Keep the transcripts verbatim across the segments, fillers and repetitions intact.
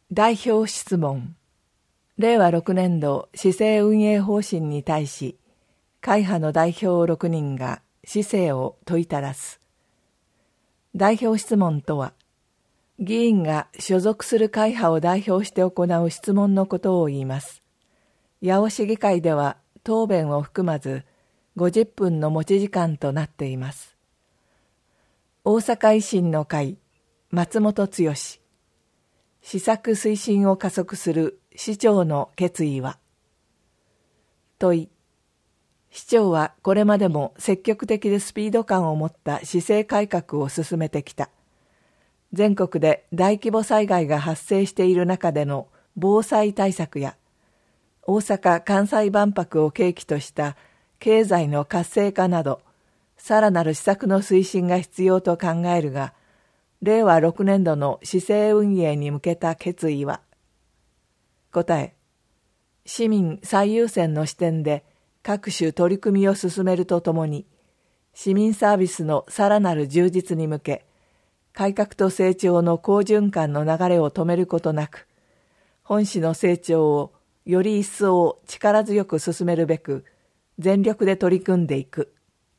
代表質問。れいわろくねんど市政運営方針に対し、会派の代表ろくにんが市政を問いただす。代表質問とは、議員が所属する会派を代表して行う質問のことを言います。八尾市議会では答弁を含まずごじゅっぷんの持ち時間となっています。大阪維新の会、松本剛。施策推進を加速する市長の決意は。問い。市長はこれまでも積極的でスピード感を持った市政改革を進めてきた。全国で大規模災害が発生している中での防災対策や、大阪・関西万博を契機とした経済の活性化など、さらなる施策の推進が必要と考えるが、れいわろくねんどの市政運営に向けた決意は。答え。市民最優先の視点で各種取り組みを進めるとともに、市民サービスのさらなる充実に向け、改革と成長の好循環の流れを止めることなく、本市の成長をより一層力強く進めるべく、全力で取り組んでいく。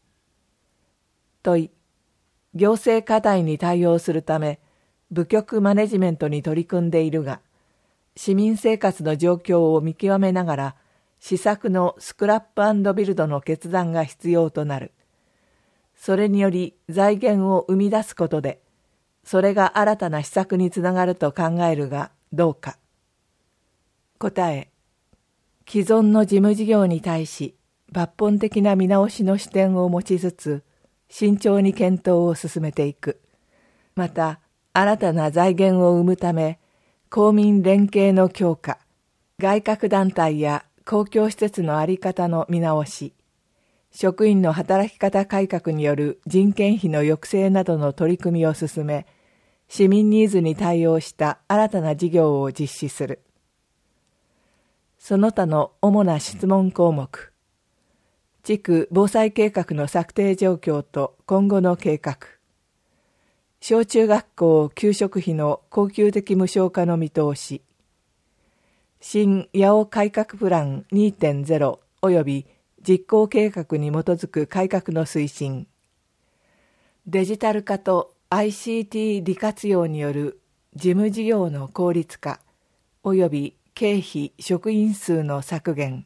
問い。行政課題に対応するため、部局マネジメントに取り組んでいるが、市民生活の状況を見極めながら、施策のスクラップ&ビルドの決断が必要となる。それにより財源を生み出すことで、それが新たな施策につながると考えるがどうか。答え。既存の事務事業に対し、抜本的な見直しの視点を持ちつつ、慎重に検討を進めていく。また、新たな財源を生むため、公民連携の強化、外郭団体や公共施設の在り方の見直し、職員の働き方改革による人件費の抑制などの取り組みを進め、市民ニーズに対応した新たな事業を実施する。その他の主な質問項目。地区防災計画の策定状況と今後の計画。小中学校給食費の恒久的無償化の見通し。新八尾改革プラン にてんゼロ 及び実行計画に基づく改革の推進。デジタル化と アイシーティー 利活用による事務事業の効率化及び経費職員数の削減。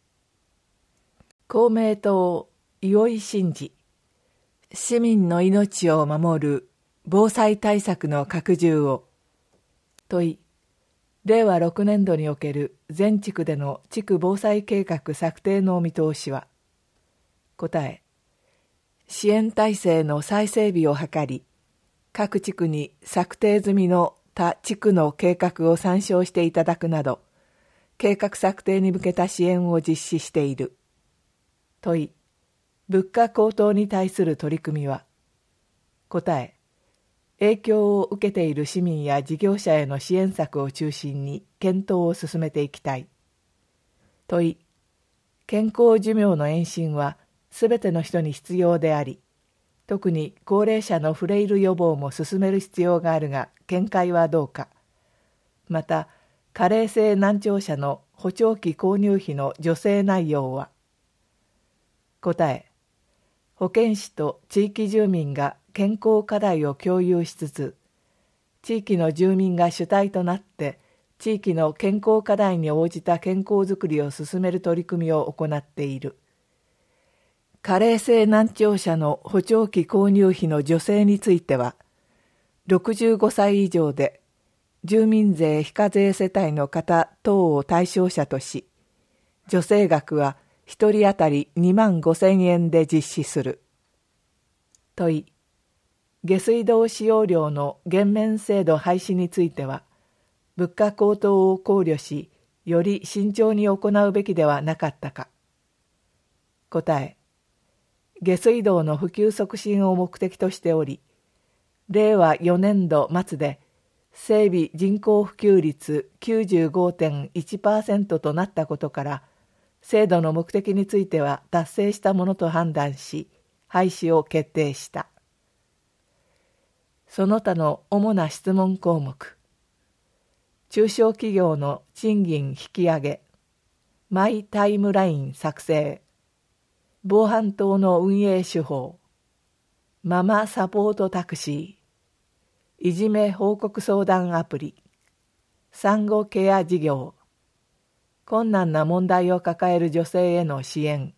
公明党伊井真二。市民の命を守る防災対策の拡充を。問い。れいわろくねんどにおける全地区での地区防災計画策定の見通しは。答え。支援体制の再整備を図り、各地区に策定済みの他地区の計画を参照していただくなど、計画策定に向けた支援を実施している。問い。物価高騰に対する取り組みは。答え。影響を受けている市民や事業者への支援策を中心に検討を進めていきたい。問い。健康寿命の延伸はすべての人に必要であり、特に高齢者のフレイル予防も進める必要があるが、見解はどうか。また、加齢性難聴者の補聴器購入費の助成内容は。答え。保健師と地域住民が健康課題を共有しつつ、地域の住民が主体となって地域の健康課題に応じた健康づくりを進める取り組みを行っている。加齢性難聴者の補聴器購入費の助成については、ろくじゅうごさい以上で住民税非課税世帯の方等を対象者とし、助成額は一人当たりにまんごせんえんで実施する。問い。下水道使用料の減免制度廃止については、物価高騰を考慮し、より慎重に行うべきではなかったか。答え。下水道の普及促進を目的としており、れいわよねんど末で整備人口普及率 きゅうじゅうごてんいちパーセント となったことから、制度の目的については達成したものと判断し、廃止を決定した。その他の主な質問項目。 中小企業の賃金引き上げ、マイタイムライン作成、防犯灯の運営手法、ママサポートタクシー、いじめ報告相談アプリ、産後ケア事業、困難な問題を抱える女性への支援、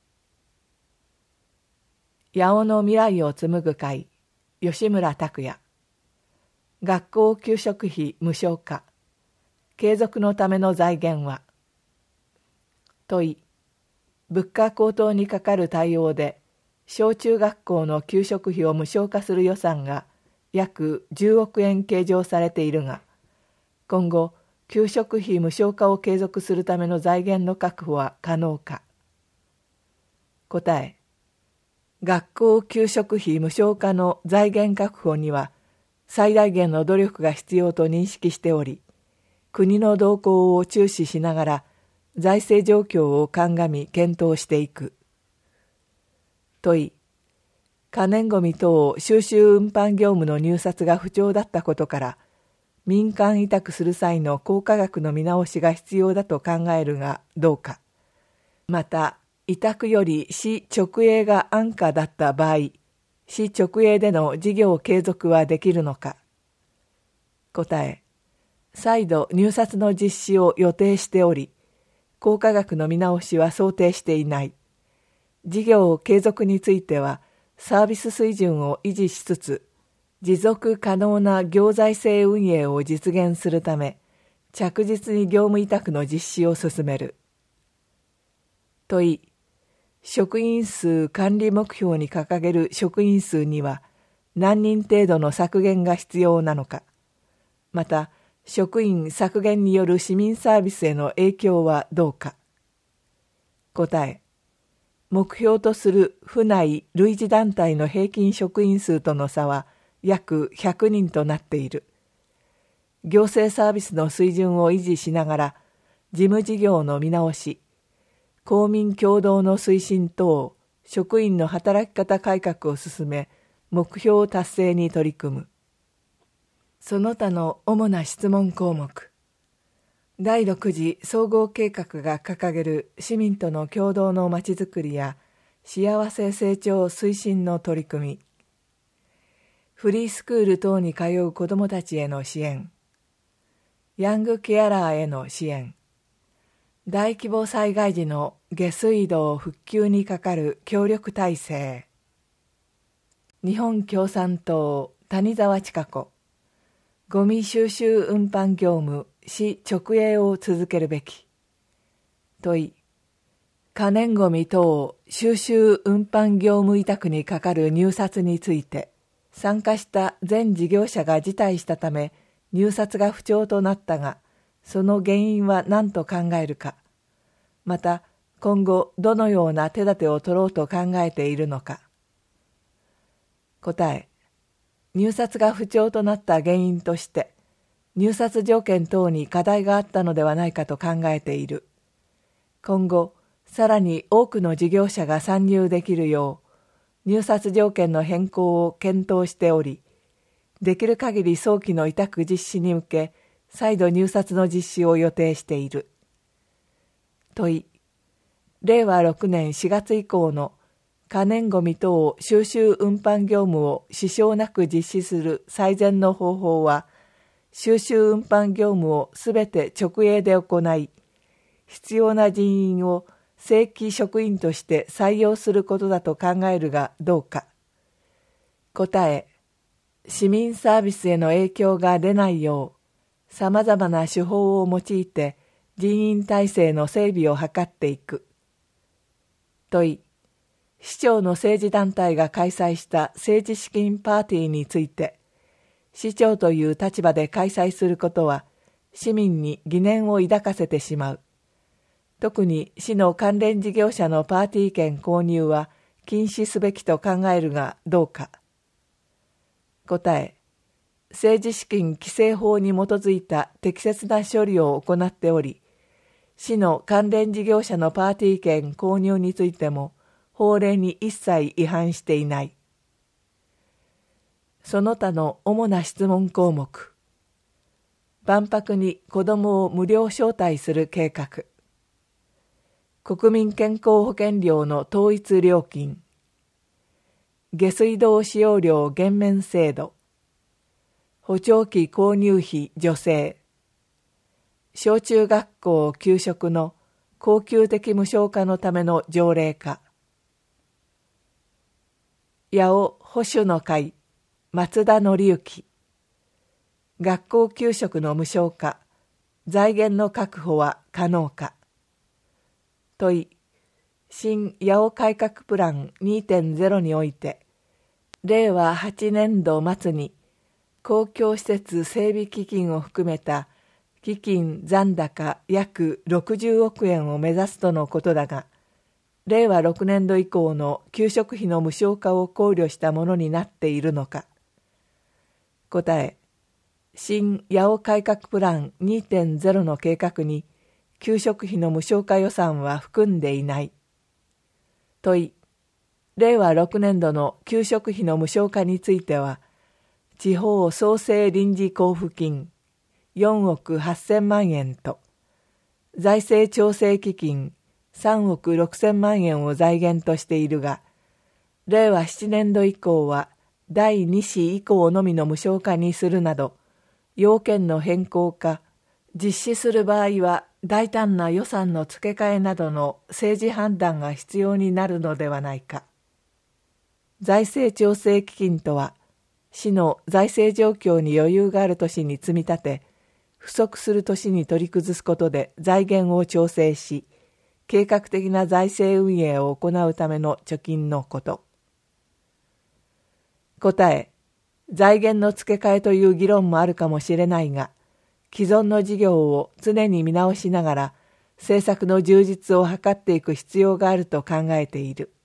八尾の未来を紡ぐ会、吉村拓也、学校給食費無償化、継続のための財源は、問い、物価高騰にかかる対応で、小中学校の給食費を無償化する予算が約じゅうおくえん計上されているが、今後、給食費無償化を継続するための財源の確保は可能か。答え、学校給食費無償化の財源確保には最大限の努力が必要と認識しており、国の動向を注視しながら財政状況を鑑み検討していく。問い、可燃ごみ等収集運搬業務の入札が不調だったことから、民間委託する際の効果額の見直しが必要だと考えるがどうか。また、委託より市直営が安価だった場合、市直営での事業継続はできるのか。答え、再度入札の実施を予定しており、効果額の見直しは想定していない。事業継続については、サービス水準を維持しつつ、持続可能な行財政運営を実現するため、着実に業務委託の実施を進める。問い、職員数管理目標に掲げる職員数には何人程度の削減が必要なのか。また、職員削減による市民サービスへの影響はどうか。答え、目標とする府内類似団体の平均職員数との差は約ひゃくにんとなっている。行政サービスの水準を維持しながら、事務事業の見直し、公民共同の推進等、職員の働き方改革を進め、目標達成に取り組む。その他の主な質問項目。だいろく次総合計画が掲げる市民との共同のまちづくりや幸せ成長推進の取り組み。フリースクール等に通う子どもたちへの支援。ヤングケアラーへの支援。大規模災害時の下水道復旧にかかる協力体制。日本共産党谷沢千佳子。ゴミ収集運搬業務市直営を続けるべき。問い、可燃ごみ等収集運搬業務委託にかかる入札について、参加した全事業者が辞退したため入札が不調となったが、その原因は何と考えるか。また、今後どのような手立てを取ろうと考えているのか。答え、入札が不調となった原因として、入札条件等に課題があったのではないかと考えている。今後、さらに多くの事業者が参入できるよう、入札条件の変更を検討しており、できる限り早期の委託実施に向け、再度入札の実施を予定している。問い、れいわろくねんしがつ以降の可燃ごみ等収集運搬業務を支障なく実施する最善の方法は、収集運搬業務をすべて直営で行い、必要な人員を正規職員として採用することだと考えるがどうか。答え、市民サービスへの影響が出ないよう、さまざまな手法を用いて人員体制の整備を図っていく。問い、市長の政治団体が開催した政治資金パーティーについて、市長という立場で開催することは市民に疑念を抱かせてしまう。特に市の関連事業者のパーティー券購入は禁止すべきと考えるがどうか。答え、政治資金規正法に基づいた適切な処理を行っており、市の関連事業者のパーティー券購入についても法令に一切違反していない。その他の主な質問項目。 万博に子どもを無料招待する計画、国民健康保険料の統一料金、下水道使用料減免制度、補聴器購入費助成、小中学校給食の恒久的無償化のための条例化、八尾保守の会松田紀之、学校給食の無償化、財源の確保は可能か。問い、新八尾改革プラン にてんゼロ において、れいわはちねんど末に公共施設整備基金を含めた基金残高約ろくじゅうおくえんを目指すとのことだが、れいわろくねんど以降の給食費の無償化を考慮したものになっているのか。答え、新八尾改革プラン にてんゼロ の計画に給食費の無償化予算は含んでいない。問い、れいわろくねんどの給食費の無償化については、地方創生臨時交付金よんおくはっせんまんえんと、財政調整基金さんおくろくせんまんえんを財源としているが、れいわななねんど以降はだいに子以降のみの無償化にするなど、要件の変更か、実施する場合は大胆な予算の付け替えなどの政治判断が必要になるのではないか。財政調整基金とは、市の財政状況に余裕がある年に積み立て、不足する年に取り崩すことで財源を調整し、計画的な財政運営を行うための貯金のこと。答え、財源の付け替えという議論もあるかもしれないが、既存の事業を常に見直しながら、政策の充実を図っていく必要があると考えている。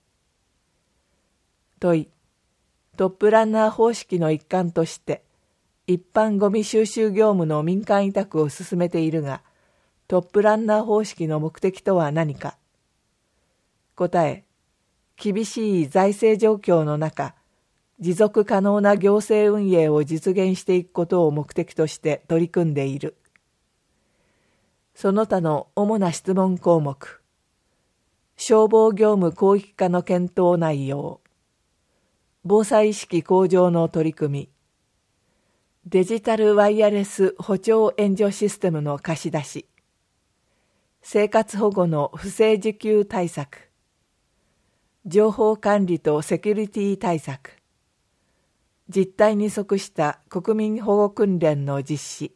問い、トップランナー方式の一環として、一般ゴミ収集業務の民間委託を進めているが、トップランナー方式の目的とは何か。答え、厳しい財政状況の中、持続可能な行政運営を実現していくことを目的として取り組んでいる。その他の主な質問項目。消防業務広域化の検討内容。防災意識向上の取り組み。デジタルワイヤレス補聴援助システムの貸し出し。生活保護の不正受給対策。情報管理とセキュリティ対策。実態に即した国民保護訓練の実施。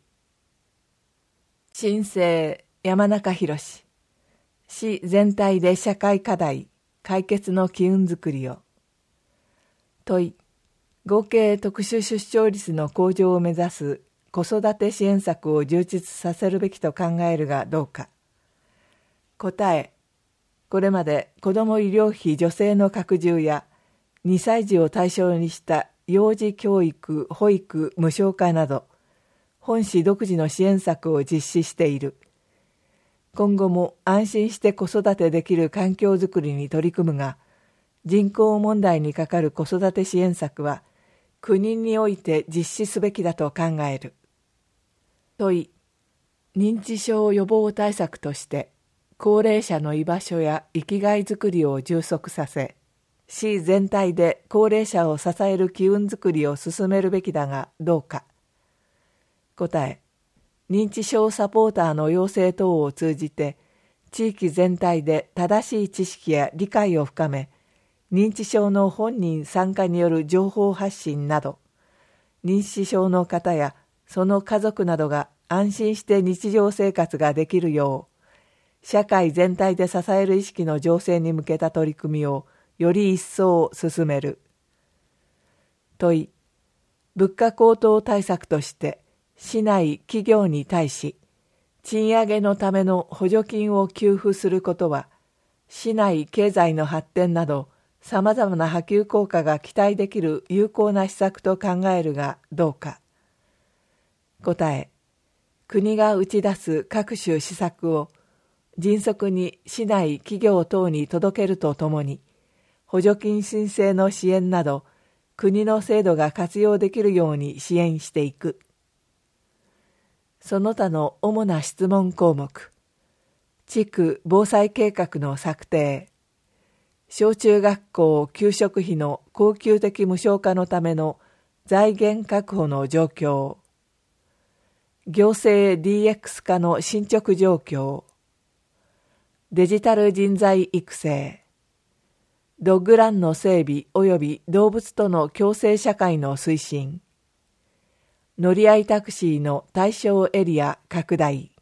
新生山中博史、市全体で社会課題解決の機運づくりを。問い、合計特殊出生率の向上を目指す子育て支援策を充実させるべきと考えるがどうか。答え、これまで子ども医療費助成の拡充やにさい児を対象にした幼児教育・保育無償化など、本市独自の支援策を実施している。今後も安心して子育てできる環境づくりに取り組むが、人口問題にかかる子育て支援策は、国において実施すべきだと考える。問い、認知症予防対策として、高齢者の居場所や生きがいづくりを充足させ、市全体で高齢者を支える機運づくりを進めるべきだがどうか。答え、認知症サポーターの養成等を通じて、地域全体で正しい知識や理解を深め、認知症の本人参加による情報発信など、認知症の方やその家族などが安心して日常生活ができるよう、社会全体で支える意識の醸成に向けた取り組みをより一層進める。問い、物価高騰対策として市内企業に対し賃上げのための補助金を給付することは市内経済の発展などさまざまな波及効果が期待できる有効な施策と考えるがどうか。答え、国が打ち出す各種施策を迅速に市内企業等に届けるとともに、補助金申請の支援など、国の制度が活用できるように支援していく。 その他の主な質問項目、地区防災計画の策定、小中学校給食費の恒久的無償化のための財源確保の状況、行政 ディーエックス 化の進捗状況、デジタル人材育成、ドッグランの整備及び動物との共生社会の推進、乗り合いタクシーの対象エリア拡大、